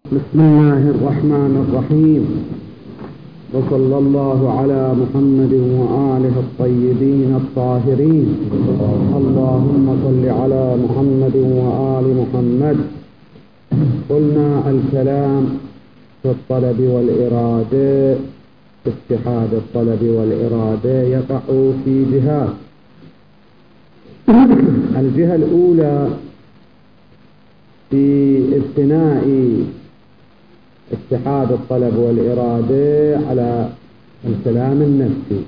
بسم الله الرحمن الرحيم، وصلى الله على محمد وآله الطيبين الطاهرين. اللهم صل على محمد وآل محمد. قلنا الكلام في الطلب والإرادة، اتحاد الطلب والإرادة يقع في جهات. الجهة الأولى في ابتناء اتحاد الطلب والإرادة على الكلام النفسي.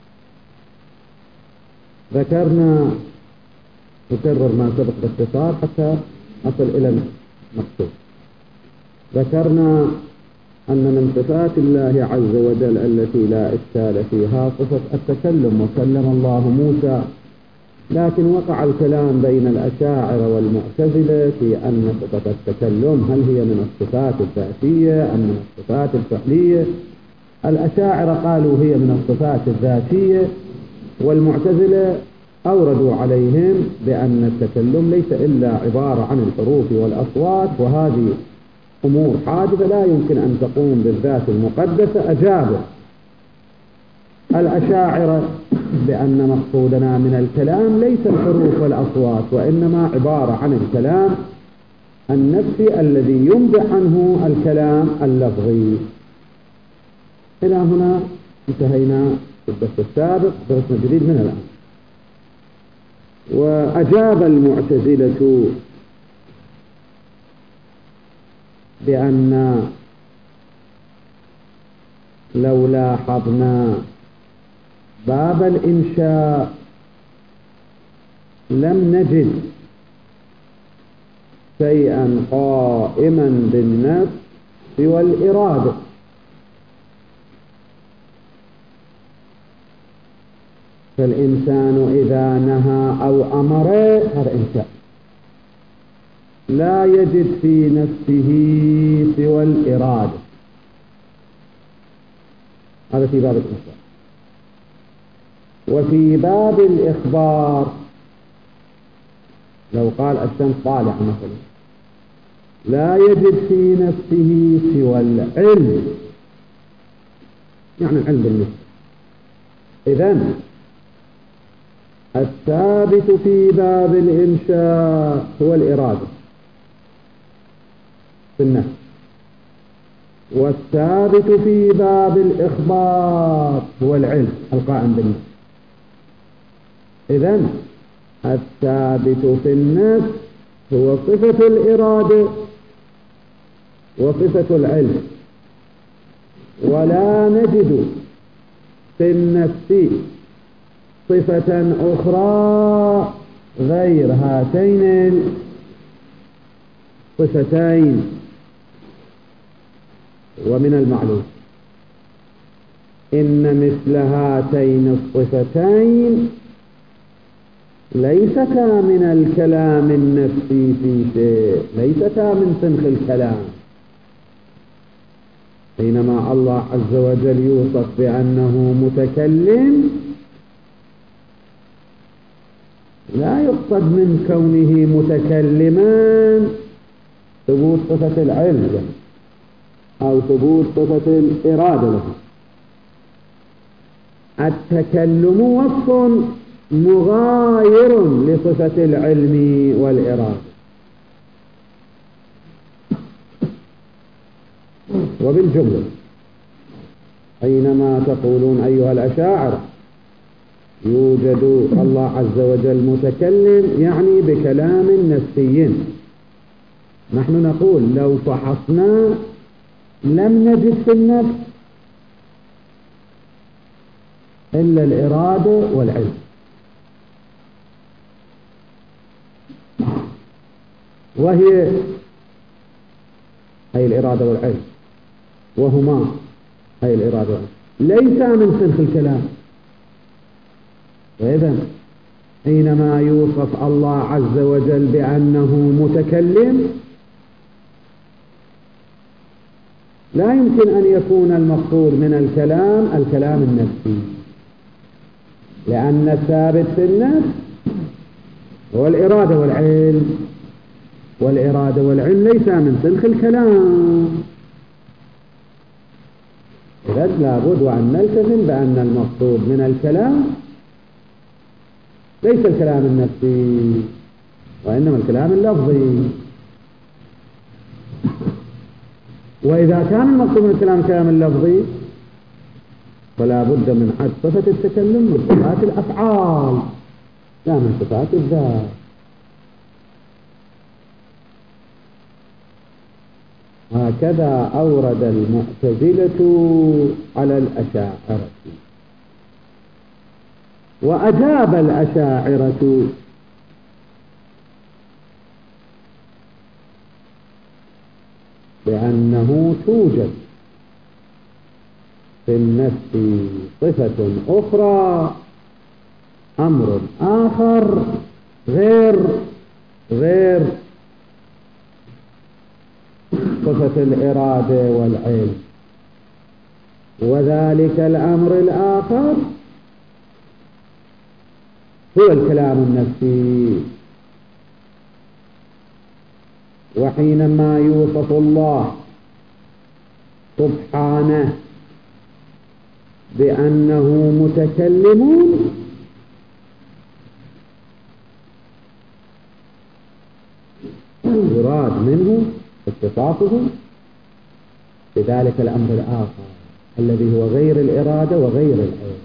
ذكرنا نكرر ما سبق باختصار حتى نصل إلى المقصود. ذكرنا أن من صفات الله عز وجل التي لا إشكال فيها صفة التكلم، وكلم الله موسى، لكن وقع الكلام بين الأشاعرة والمعتزلة في أن صفة التكلم هل هي من الصفات الذاتية أم من الصفات الفعلية. الأشاعرة قالوا هي من الصفات الذاتية، والمعتزلة أوردوا عليهم بأن التكلم ليس إلا عبارة عن الحروف والأصوات، وهذه أمور حادثة لا يمكن أن تقوم بالذات المقدسة. أجابوا الأشاعرة بأن مقصودنا من الكلام ليس الحروف والأصوات، وإنما عبارة عن الكلام النفسي الذي ينبع عنه الكلام اللفظي. إلى هنا انتهينا في الدرس السابق، درسنا جديد من الآن. وأجاب المعتزلة بأن لو لاحظنا باب الإنشاء لم نجد شيئا قائما بالنفس والإرادة، فالإنسان إذا نهى أو أمر هذا إنشاء، لا يجد في نفسه سوى الإرادة. هذا في باب الإنشاء. وفي باب الإخبار لو قال الشمس طالعة مثلا، لا يجد في نفسه سوى العلم، يعني العلم بالنسبة. إذن الثابت في باب الإنشاء هو الإرادة في النفس، والثابت في باب الإخبار هو العلم القائم بالنفس. إذن الثابت في النفس هو صفة الإرادة وصفة العلم، ولا نجد في النفس صفة أخرى غير هاتين الصفتين. ومن المعلوم إن مثل هاتين الصفتين ليستا من الكلام النفسي في شيء، ليستا من سنخ الكلام. حينما الله عز وجل يوصف بأنه متكلم، لا يقصد من كونه متكلما ثبوت صفة العلم أو ثبوت صفة الإرادة له. التكلم وصف مغاير لصفة العلم والإرادة. وبالجملة حينما تقولون أيها الأشاعرة يوجد الله عز وجل متكلم، يعني بكلام نفسي، نحن نقول لو فحصنا لم نجد في النفس إلا الإرادة والعلم. وهي هي الإرادة والعلم، وهما هي الإرادة والعلم ليس من سنخ الكلام. وإذن حينما يوصف الله عز وجل بأنه متكلم، لا يمكن أن يكون المقصود من الكلام النفسي، لأن الثابت في النفس هو الإرادة والعلم. والإرادة والعلم ليس من سلخ الكلام. إذا لابد أن نلتزم بأن المقصود من الكلام ليس الكلام النفسي وإنما الكلام اللفظي. وإذا كان المقصود من الكلام الكلام اللفظي فلا بد من حد صفة التكلم من صفات الأفعال لا من صفات الذات. هكذا أورد المعتزلة على الأشاعرة. وأجاب الأشاعرة بأنه توجد في النفس صفة أخرى أمر آخر غير صفة الإرادة والعلم، وذلك الأمر الآخر هو الكلام النفسي. وحينما يوصف الله سبحانه بأنه متكلم يراد منه اتصافه بذلك الأمر الآخر الذي هو غير الإرادة وغير العلم.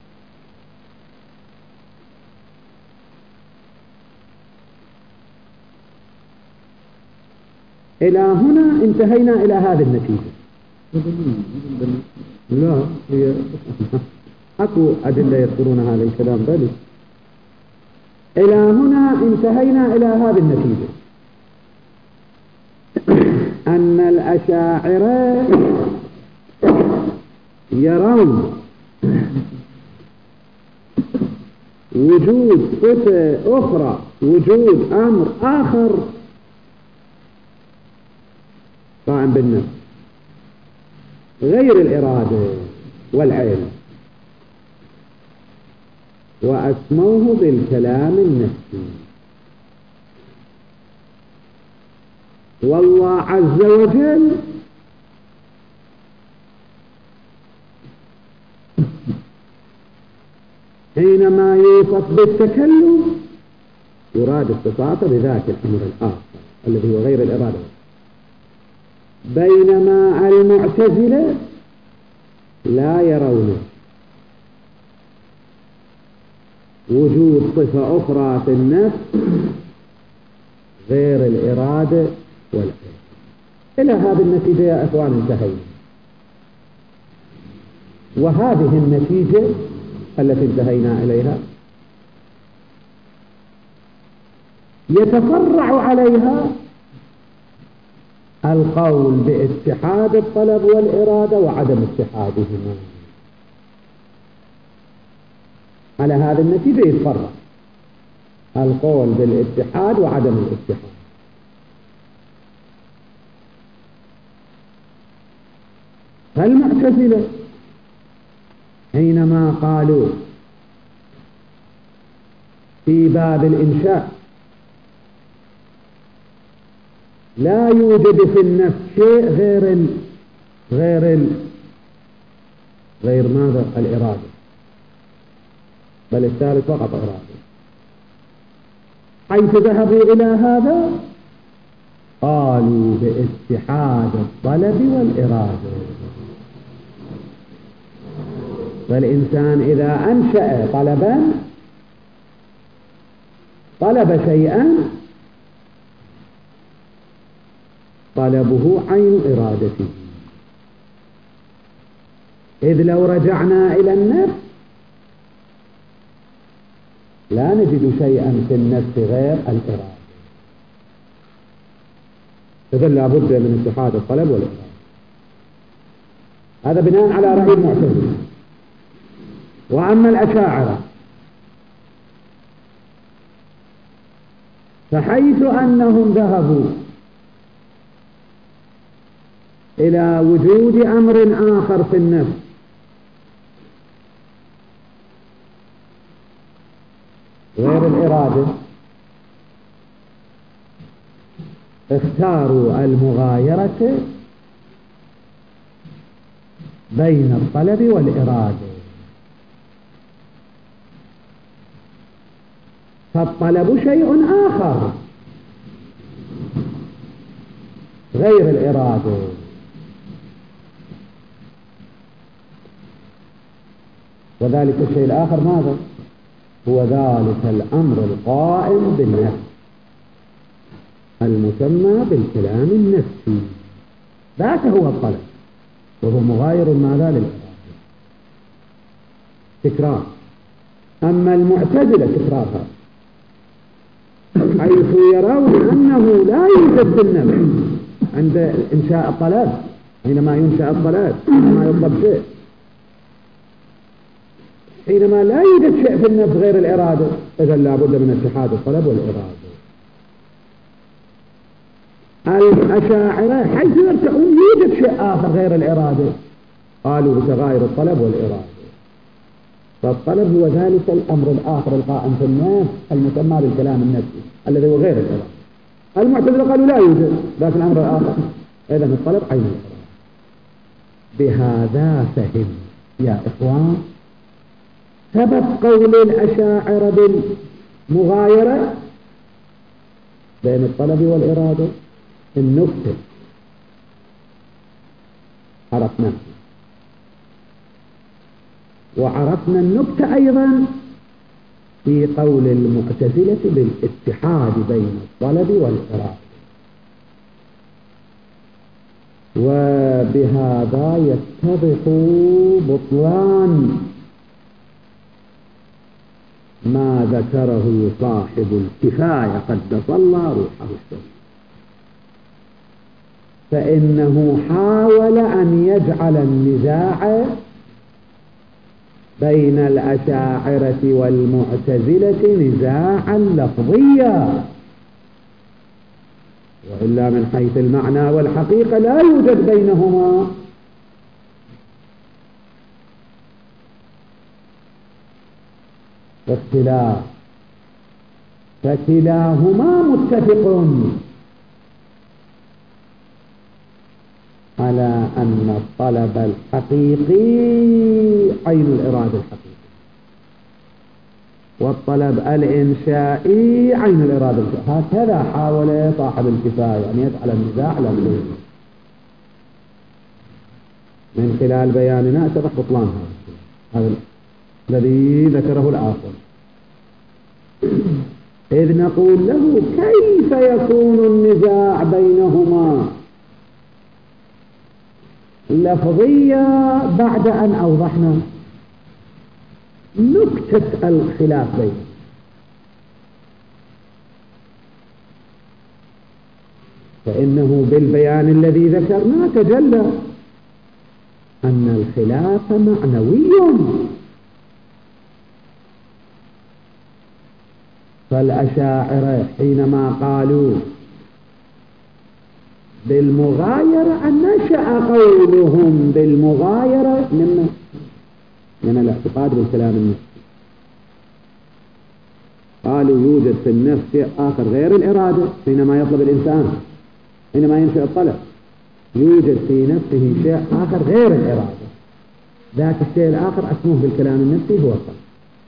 إلى هنا انتهينا إلى هذه النتيجة. لا هي أكو أدلة يذكرون هذا الكلام بل إلى هنا انتهينا إلى هذه النتيجة أن الأشاعرة يرون وجود صفة أخرى وجود أمر آخر قائم بالنفس غير الإرادة والعلم وأسموه بالكلام النفسي. والله عز وجل حينما يوصف بالتكلم يراد اتصافه بذاك الأمر الآخر الذي هو غير الإرادة، بينما المعتزلة لا يرون وجود صفة أخرى في النفس غير الإرادة والعلم. إلى هذه النتيجة يا أخوان انتهينا. وهذه النتيجة التي انتهينا إليها يتفرع عليها القول باتحاد الطلب والإرادة وعدم اتحادهما. على هذه النتيجة يتفرع القول بالاتحاد وعدم الاتحاد. فالمعتزلة حينما قالوا في باب الإنشاء لا يوجد في النفس شيء غير ماذا؟ الإرادة، بل الثالث فقط إرادة. حيث ذهبوا إلى هذا قالوا باتحاد الطلب والإرادة. فالإنسان إذا أنشأ طلب شيئا طلبه عين إرادته. إذ لو رجعنا إلى النفس لا نجد شيئا في النفس غير الإرادة. إذن لا بد من اتحاد الطلب والإرادة. هذا بناء على رأي المعتزلة. وأما الأشاعرة فحيث أنهم ذهبوا إلى وجود أمر آخر في النفس غير الإرادة اختاروا المغايرة بين الطلب والإرادة، فالطلب شيء آخر غير الإرادة، وذلك الشيء الآخر ماذا؟ هو ذلك الأمر القائم بالنفس المسمى بالكلام النفسي، ذاك هو الطلب، وهو مغاير ماذا للإرادة. تكرار. أما المعتزلة تكرارها حيث يرون أنه لا يوجد بالنفس عند إنشاء الطلب، حينما ينشأ الطلب، حينما يطلب شيء، حينما لا يوجد شيء في النفس غير الإرادة، إذن لا بد من اتحاد الطلب والإرادة. الأشاعرة حيث يرتعون يوجد شيء آخر غير الإرادة، قالوا بتغاير الطلب والإرادة، فالطلب هو ذلك الأمر الآخر القائم في النفس المسمى بالكلام النفسي الذي هو غير الإرادة. المعتزلة قالوا لا يوجد ذاك الأمر الآخر، إذن الطلب عين الإرادة. بهذا فهم يا إخوان ثبت قول الأشاعرة بالمغايرة بين الطلب والإرادة. النكتة عرفنا، وعرفنا النكتة أيضا في قول المعتزلة بالاتحاد بين الطلب والإرادة، وبهذا يتضح بطلان ما ذكره صاحب الكفاية قدس الله روحه الشريف، فإنه حاول أن يجعل النزاع بين الأشاعرة والمعتزلة نزاعا لفظيا، وإلا من حيث المعنى والحقيقة لا يوجد بينهما اختلاف، فكلاهما متفق على أن الطلب الحقيقي عين الإرادة الحقيقية، والطلب الإنشائي عين الإرادة الحقيقية. هكذا حاول صاحب الكفاية أن يجعل النزاع لفظي من خلال بياننا اتضح بطلان هذا الذي ذكره الآخر، إذ نقول له كيف يكون النزاع بينهما لفظية بعد أن أوضحنا نكتة الخلاف بينهم؟ فإنه بالبيان الذي ذكرناه تجلى أن الخلاف معنوي، فالأشاعرة حينما قالوا بالمغايرة أن نشأ قولهم بالمغايرة من الاعتقاد بالكلام النفسي، قالوا يوجد في النفس شيء آخر غير الإرادة حينما يطلب الإنسان، حينما ينشأ الطلب يوجد في نفسه شيء آخر غير الإرادة، ذاك الشيء الآخر اسمه بالكلام النفسي هو الطلب.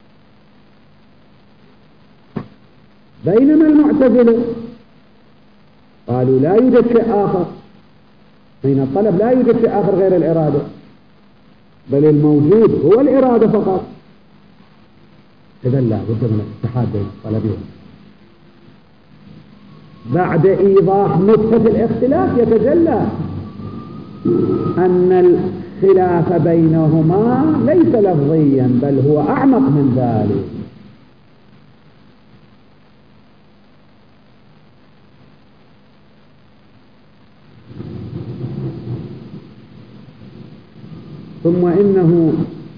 بينما المعتزلة قالوا لا يوجد شيء آخر، حين الطلب لا يوجد شيء آخر غير الإرادة، بل الموجود هو الإرادة فقط، إذا لا بد من الاتحاد بين الطلبين. بعد إيضاح نقطة الاختلاف يتجلى أن الخلاف بينهما ليس لفظيا بل هو أعمق من ذلك. ثم إنه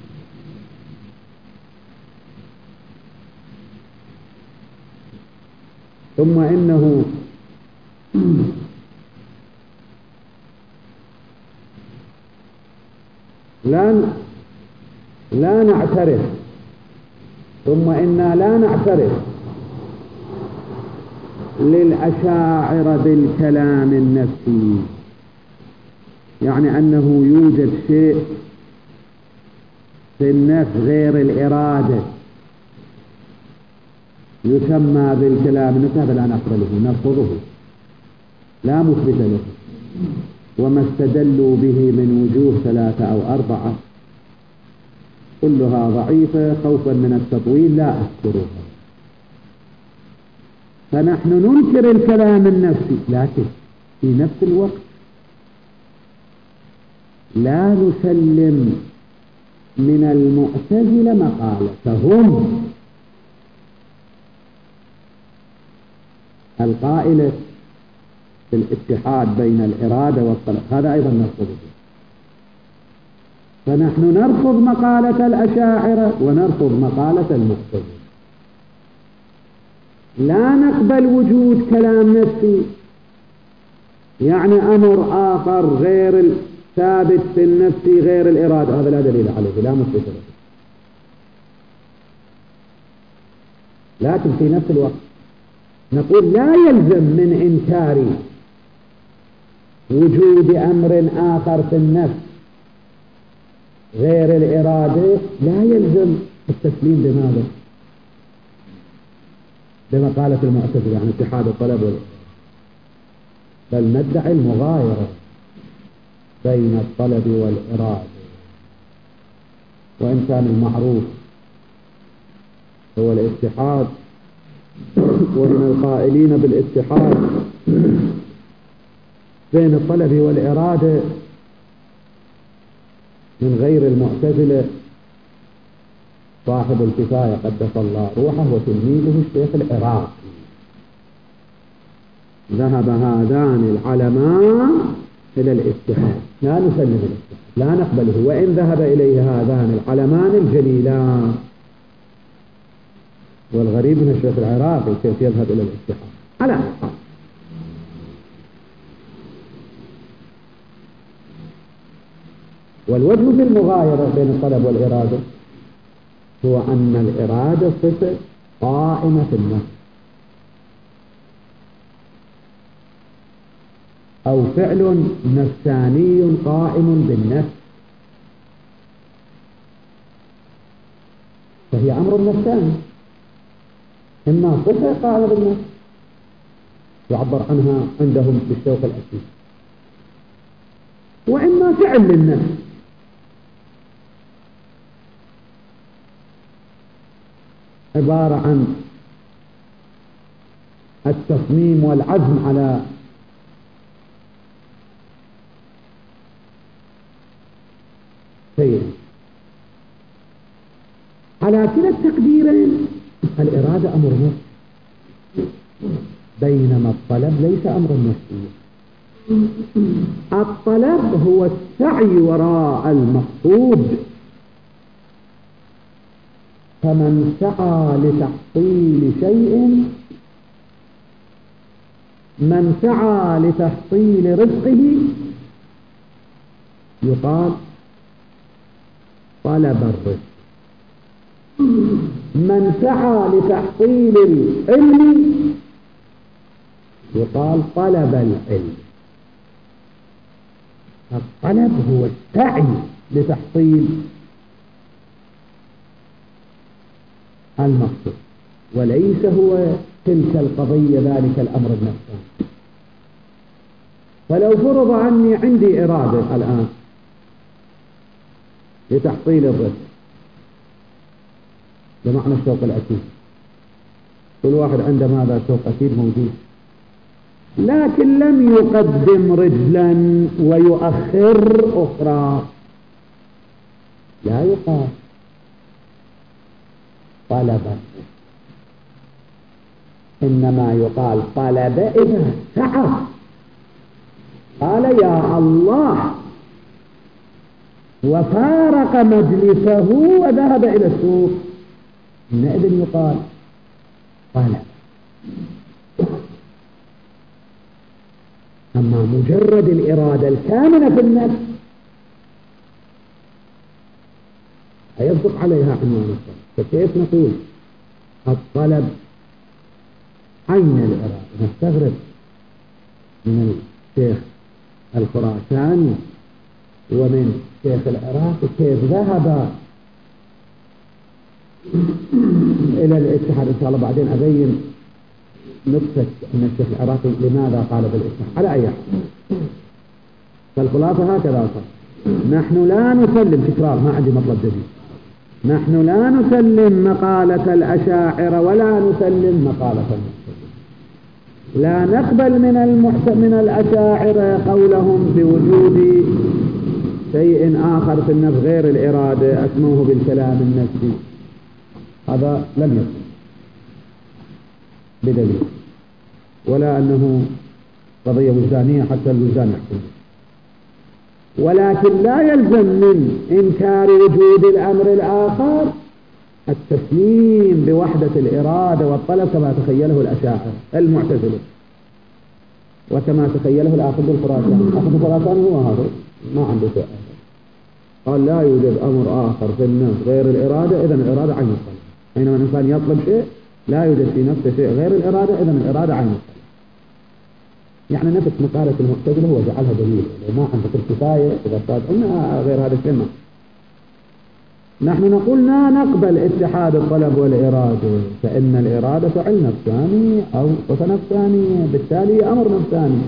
لا نعترف، ثم إنا لا نعترف للأشاعرة بالكلام النفسي، يعني أنه يوجد شيء في النفس غير الإرادة يسمى بالكلام النفسي، هذا لا نقبله، نرفضه، لا مثبت له. وما استدلوا به من وجوه 3 أو 4 كلها ضعيفة، خوفا من التطويل لا أذكرها. فنحن ننكر الكلام النفسي، لكن في نفس الوقت لا نسلم من المعتزلة مقالتهم القائلة في الاتحاد بين الإرادة والطلب، هذا أيضا نرفضه. فنحن نرفض مقالة الأشاعرة ونرفض مقالة المعتزلة، لا نقبل وجود كلام نفسي، يعني أمر آخر غير ثابت في النفس غير الإرادة، هذا لا دليل عليه، لا مثبت له. لكن في نفس الوقت نقول لا يلزم من إنكار وجود أمر آخر في النفس غير الإرادة، لا يلزم التسليم بماذا؟ بمقالة المعتزلة، يعني اتحاد الطلب والإرادة، بل ندعي المغايرة بين الطلب والإرادة. وإن كان المعروف هو الاتحاد، ومن القائلين بالاتحاد بين الطلب والإرادة من غير المعتزلة صاحب الكفاية قدس الله روحه وتلميذه الشيخ العراقي. ذهب هذان العلمان إلى الاتحاد، لا نسلم الاتحاد، لا نقبله، وإن ذهب إليه هذان العلمان الجليلان. والغريب من الشيخ العراقي كيف يذهب إلى الاتحاد على الأقل. والوجه في المغايرة بين الطلب والإرادة هو أن الإرادة صفة قائمة في النفس، أو فعل نفساني قائم بالنفس، فهي أمر نفساني، إما صفة قائمة بالنفس يعبر عنها عندهم بالشوق الأساسي، وإما فعل للنفس عبارة عن التصميم والعزم على شيء. على كلا التقديرين الإرادة أمر نفسي، بينما الطلب ليس أمر نفسي. الطلب هو السعي وراء المقصود، فمن سعى لتحصيل شيء، من سعى لتحصيل رزقه يقال طلب الرزق، من سعى لتحصيل العلم يقال طلب العلم. الطلب هو السعي لتحصيل المقصود، وليس هو تلك القضية ذلك الأمر النفسي. فلو فرض عني عندي إرادة الآن لتحصيل الرزق بمعنى الشوق الأكيد، كل واحد عنده ماذا شوق أكيد موجود، لكن لم يقدم رجلا ويؤخر أخرى، لا يقال طلبا، إنما يقال طلب إذا سعى، قال يا الله وفارق مجلسه وذهب إلى السوق، حينئذ يقال طلب. أما مجرد الإرادة الكامنة في النفس هيصدق عليها عنوان الطلب. فكيف نقول الطلب عين الإرادة. نستغرب من الشيخ الخراساني ومن شيخ العراق كيف ذهب إلى الاتحاد. إن شاء الله بعدين أبين نقطة أن الشيخ العراقي لماذا قال بالاتحاد على أي حال. فالخلاصة هكذا صار. نحن لا نسلم تكرار، ما عندي مطلب جديد. نحن لا نسلم مقالة الأشاعرة ولا نسلم مقالة المعتزلة. لا نقبل من الأشاعرة قولهم بوجود شيء آخر في النفس غير الإرادة أسموه بالكلام النفسي. هذا لم يكن بدليل، ولا أنه قضية وجدانية حتى الوجدان يحكم. ولكن لا يلزم من إنكار وجود الأمر الآخر التسليم بوحدة الإرادة والطلب كما تخيله الأشاعرة المعتزلة وكما تخيله الآخذ الخراساني. أخذ الخراساني هو هذا، ما عنده شيء آخر. قال لا يوجد أمر آخر في النفس غير الإرادة، إذن الإرادة عين الطلب. حينما الإنسان يطلب شيء لا يوجد في نفسه شيء غير الإرادة، إذن الإرادة عين الطلب. يعني نفس مقالة المعتزلة هو جعلها دليل، ما عندك الكفاية إذا صار قلنا غير هذا الشيء. نحن نقول لا نقبل اتحاد الطلب والإرادة، فإن الإرادة فعل نفساني أو صفة نفسانية، بالتالي أمر نفساني،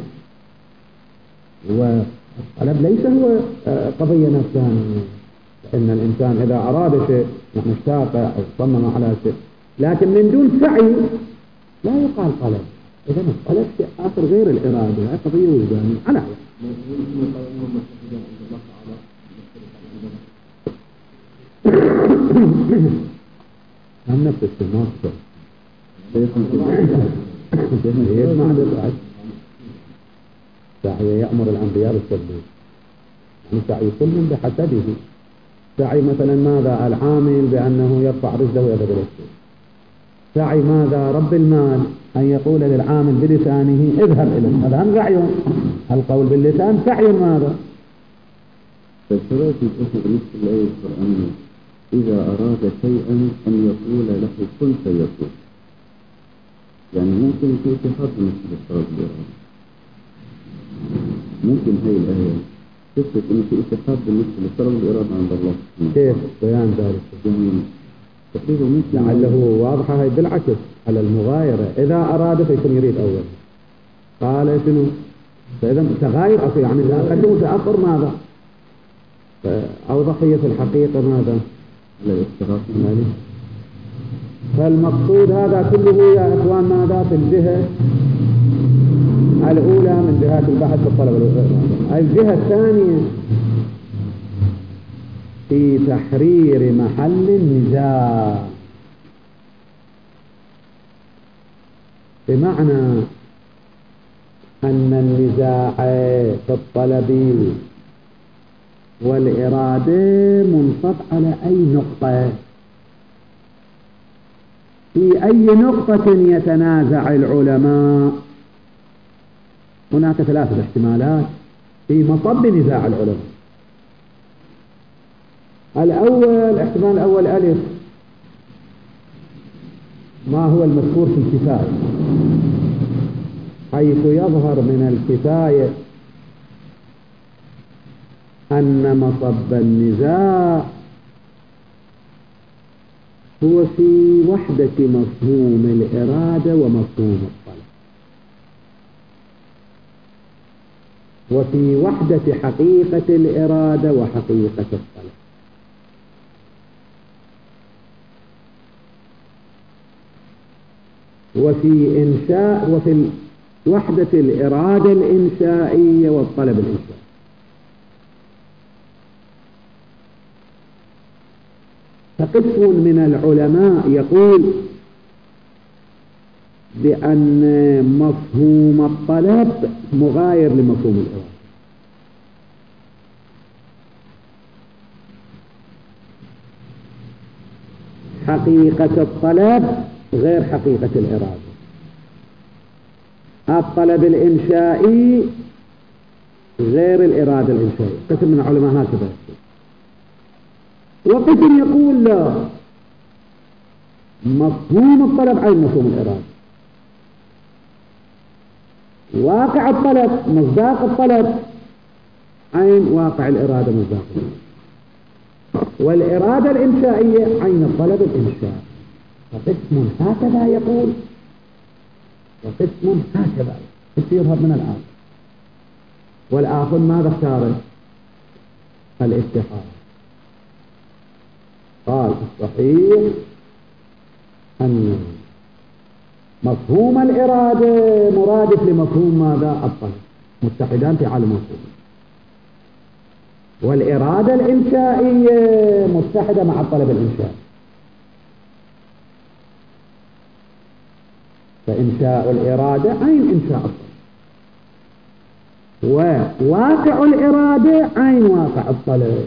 والطلب ليس هو قضية نفسانية. فإن الإنسان إذا أراد شيء نحن اشتاق أو صمم على شيء، لكن من دون سعي لا يقال طلب. إذا الطلب شيء آخر غير الإرادة، هذه قضية وجدانية على عين. هم نفس السماء يجمع بالرأس. سعي يأمر الأنبياء بالتبليغ، يعني سعي كل بحسبه. سعي مثلا ماذا العامل بأنه يرفع رجله ويذهب إلى السوق. سعي ماذا رب المال أن يقول للعامل بلسانه اذهب إليه، هذا هم سعي. القول باللسان سعي ماذا؟ فالشرائط يقول بالنسبة للآية القرآنية إذا أراد شيئا أن يقول له كن فيكون. يعني ممكن في اتحاد بالنسبة للطلب والإرادة، ممكن هاي الآية تثبت أن في اتحاد بالنسبة للطلب والإرادة عند الله. كيف بيان ذلك؟ يعني تقريبا مثل لعله واضحة. هي بالعكس على المغايرة، إذا أراد فيكون يريد أول. قال شنو؟ فإذا تغاير يعني إذا قدموا تأخر ماذا؟ أوضحية الحقيقة ماذا؟ فالمقصود هذا كله يا إخوان ماذا؟ في الجهة الأولى من جهات البحث في الطلب والإرادة. الجهة الثانية في تحرير محل النزاع، بمعنى أن النزاع في الطلب والإرادة منصب على أي نقطة. في أي نقطة يتنازع العلماء؟ هناك ثلاثة احتمالات في مصب نزاع العلماء. الاحتمال الأول ألف، ما هو المذكور في الكفاية، حيث يظهر من الكفاية أن مصب النزاع هو في وحدة مفهوم الإرادة ومفهوم الطلب، وفي وحدة حقيقة الإرادة وحقيقة الطلب. وفي وحدة الإرادة الإنشائية والطلب الإنشائي. فقسم من العلماء يقول بأن مفهوم الطلب مغاير لمفهوم الإرادة، حقيقة الطلب غير حقيقة الإرادة، الطلب الإنشائي غير الإرادة الإنشائية. قسم من العلماء هكذا. وقسم يقول لا، مفهوم الطلب عين مفهوم الإرادة، واقع الطلب مصداق الطلب عين واقع الإرادة مصداق الطلب، والإرادة الإنشائية عين الطلب الإنشاء. فقسم هكذا يقول وقسم هكذا يظهر من الآخر، والآخر ماذا اختاره؟ الاتحاد. قال الصحيح أن مفهوم الإرادة مرادف لمفهوم ماذا؟ الطلب، متحدان في عالم مفهوم، والإرادة الإنشائية متحدة مع الطلب الإنشائي. فإنشاء الإرادة عين إنشاء الطلب، وواقع الإرادة عين واقع الطلب.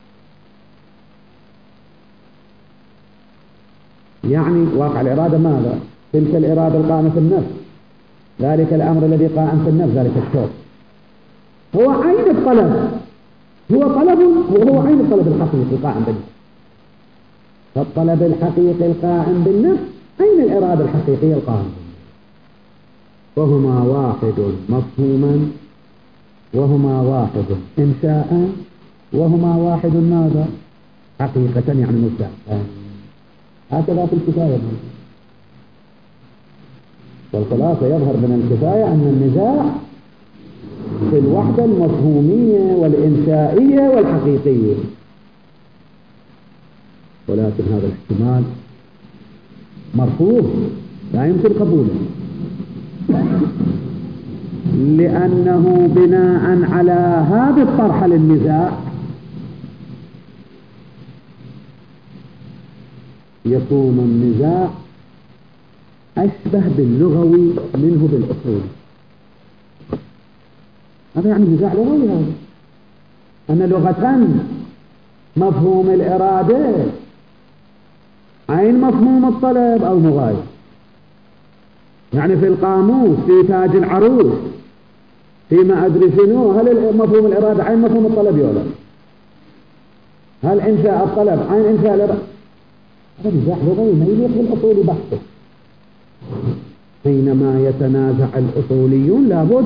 يعني واقع الإرادة ماذا؟ تلك الإرادة القائمة في النفس، ذلك الأمر الذي قائم في النفس، ذلك الشوق هو عين الطلب، هو طلب وهو عين الطلب الحقيقي القائم بالنفس. فالطلب الحقيقي القائم بالنفس عين الإرادة الحقيقية القائمة بالنفس، وهما واحد مفهوما، وهما واحد إنشاء، وهما واحد ماذا؟ حقيقة يعني مصداقا. هكذا في الكفاية. والخلاصة يظهر من الكفاية أن النزاع في الوحدة المفهومية والإنشائية والحقيقية، ولكن هذا الاحتمال مرفوض لا يمكن قبوله، لأنه بناء على هذا الطرح للنزاع يكون النزاع أشبه باللغوي منه بالأصول. هذا يعني نزاع لغوي، هذا أن لغة مفهوم الإرادة عين مفهوم الطلب أو مغاير. يعني في القاموس، في تاج العروس، فيما أدري شنو، هل مفهوم الإرادة عين مفهوم الطلب ولا؟ هل إنشاء الطلب عين إنشاء الإرادة؟ هذا نزاع لغوي ما يليق بالأصول بحثه. حينما يتنازع الأصوليون لابد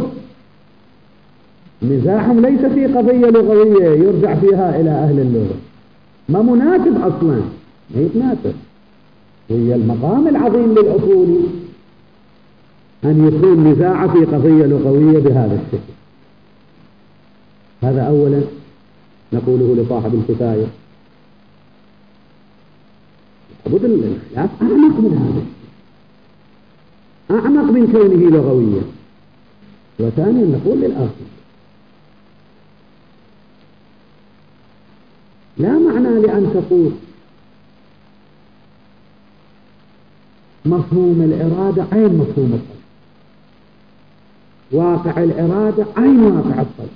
نزاعهم ليس في قضية لغوية يرجع فيها إلى أهل اللغة، ما مناسب أصلا، ما يتناسب. وهي المقام العظيم للأصولي أن يكون نزاع في قضية لغوية بهذا الشكل. هذا أولا نقوله لصاحب الكفاية. لابد الخلاف أعمق من هذا، أعمق من كونه لغويا. وثانيا نقول للآخر لا معنى لأن تقول مفهوم الإرادة عين مفهوم الطلب، واقع الإرادة عين واقع الطلب.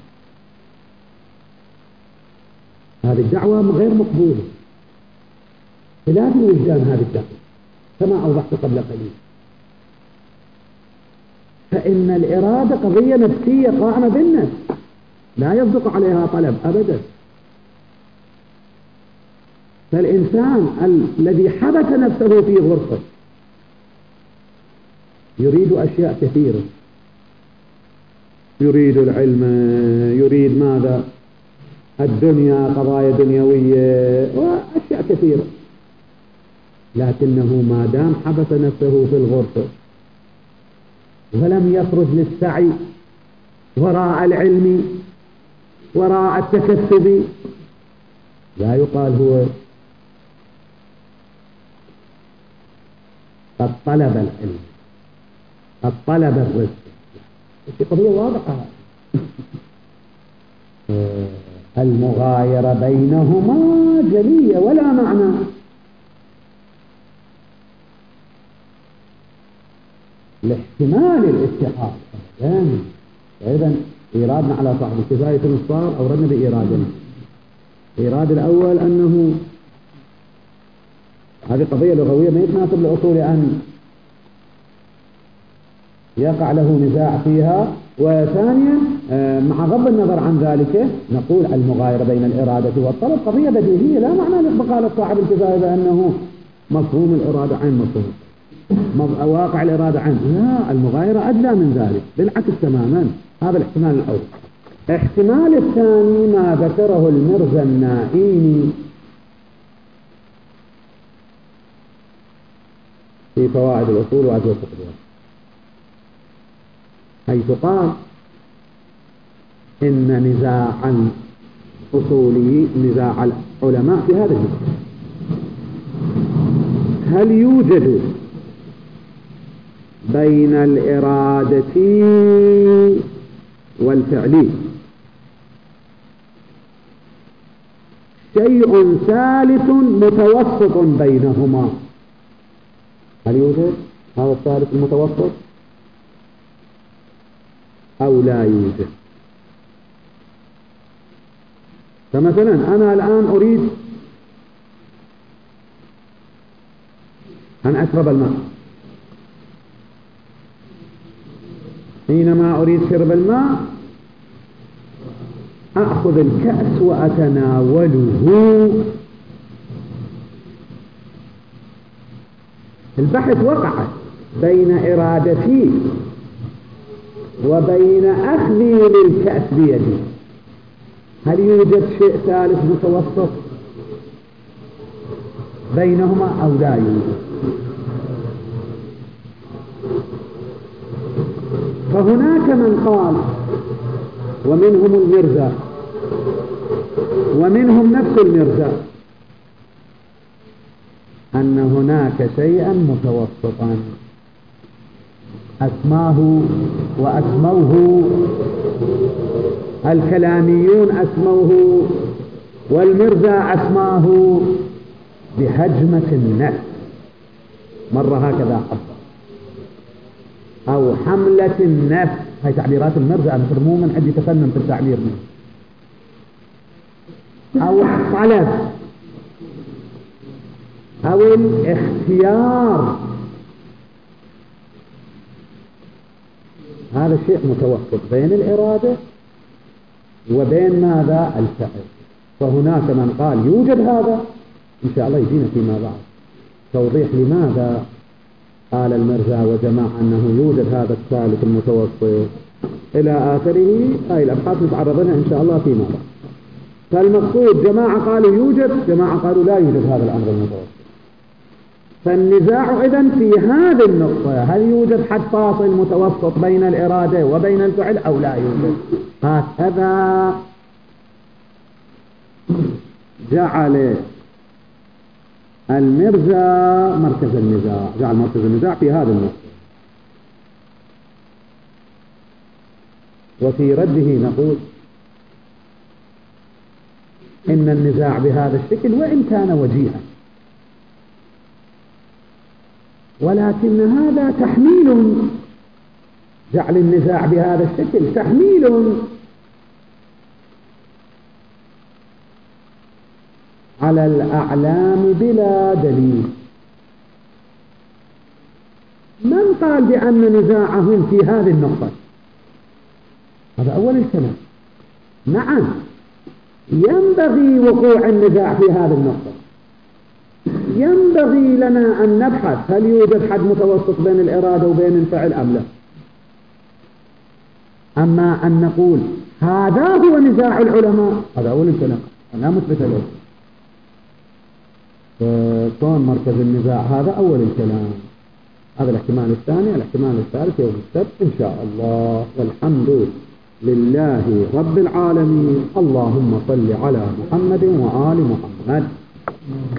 هذه الدعوة غير مقبولة، خلاف وجدان هذه الدعوة كما أوضحت قبل قليل. فإن الإرادة قضية نفسية قائمة بالنفس لا يصدق عليها طلب أبدا. فالإنسان الذي حبس نفسه في غرفة يريد أشياء كثيرة، يريد العلم، يريد ماذا؟ الدنيا، قضايا دنيوية وأشياء كثيرة، لكنه ما دام حبس نفسه في الغرفة ولم يخرج للسعي وراء العلم وراء التكسب، لا يقال هو قد طلب العلم، قد طلب الرزق. في قضية واضحة، المغايرة بينهما جلية ولا معنى. لاحتمال الاتحاد فإذا إيرادنا على صاحب الكفاية الصار أوردنا بإيرادنا. إيراد الأول أنه هذه قضية لغوية ما يتناسب لأصول أن يقع له نزاع فيها. وثانيا مع غض النظر عن ذلك نقول المغايرة بين الإرادة والطلب قضية بديهية لا معنى لبقالة صاحب الكفاية بأنه مفهوم الإرادة عين مفهوم. واقع الإرادة عنه. لا، المغايرة أدنى من ذلك، بالعكس تماما. هذا الاحتمال الأول. الاحتمال الثاني ما ذكره المرزا النائيني في فوائد الأصول وأدوات التقدير، حيث قال إن نزاع الأصولي نزاع العلماء في هذا المسألة، هل يوجد بين الإرادة والفعل شيء ثالث متوسط بينهما؟ هل يوجد هذا الثالث المتوسط أو لا يوجد؟ فمثلا أنا الآن أريد أن أشرب الماء. حينما أريد شرب الماء أخذ الكأس وأتناوله. البحث وقع بين إرادتي وبين أخذي للكأس بيدي. هل يوجد شيء ثالث متوسط بينهما أو لا يوجد؟ فهناك من قال، ومنهم المرزا ومنهم نفس المرزا، أن هناك شيئا متوسطا أسماه وأسموه الكلاميون، أسموه والمرزا أسماه بهجمة النفس، مرة هكذا حفظ، أو حملة النفس. هاي تعبيرات المرزا، أنا مو من عندي تفنن في التعبير منه. أو الطلب أو الاختيار، هذا شيء متوسط بين الإرادة وبين ماذا؟ الفعل. فهناك من قال يوجد هذا، إن شاء الله يجينا فيما بعد توضيح لماذا قال المرزا وجماعة أنه يوجد هذا الثالث المتوسط إلى آخره. هاي الأبحاث نتعرض لها إن شاء الله فيما بعد. فالمقصود جماعة قالوا يوجد، جماعة قالوا لا يوجد هذا الأمر المتوسط. فالنزاع إذن في هذه النقطة، هل يوجد حد فاصل متوسط بين الإرادة وبين الفعل أو لا يوجد؟ هكذا جعل المرزا مركز النزاع، جعل مركز النزاع في هذا النقطة. وفي رده نقول إن النزاع بهذا الشكل وإن كان وجيها، ولكن هذا تحميل، جعل النزاع بهذا الشكل تحميل على الأعلام بلا دليل. من قال بأن نزاعهم في هذه النقطة؟ هذا أول الكلام. نعم، ينبغي وقوع النزاع في هذه النقطة، ينبغي لنا أن نبحث هل يوجد حد متوسط بين الإرادة وبين الفعل أم لا. أما أن نقول هذا هو نزاع العلماء، هذا أول الكلام، لا مثبت له. كون مركز النزاع هذا أول الكلام. هذا الاحتمال الثاني. الاحتمال الثالث يوم السبت إن شاء الله، والحمد لله رب العالمين. اللهم صل على محمد وآل محمد.